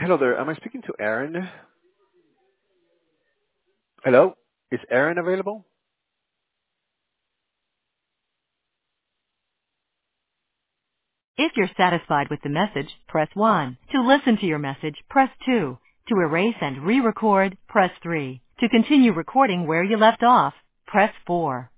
Hello there. Am I speaking to Aaron? Hello? Is Aaron available? If you're satisfied with the message, press 1. To listen to your message, press 2. To erase and re-record, press 3. To continue recording where you left off, press 4.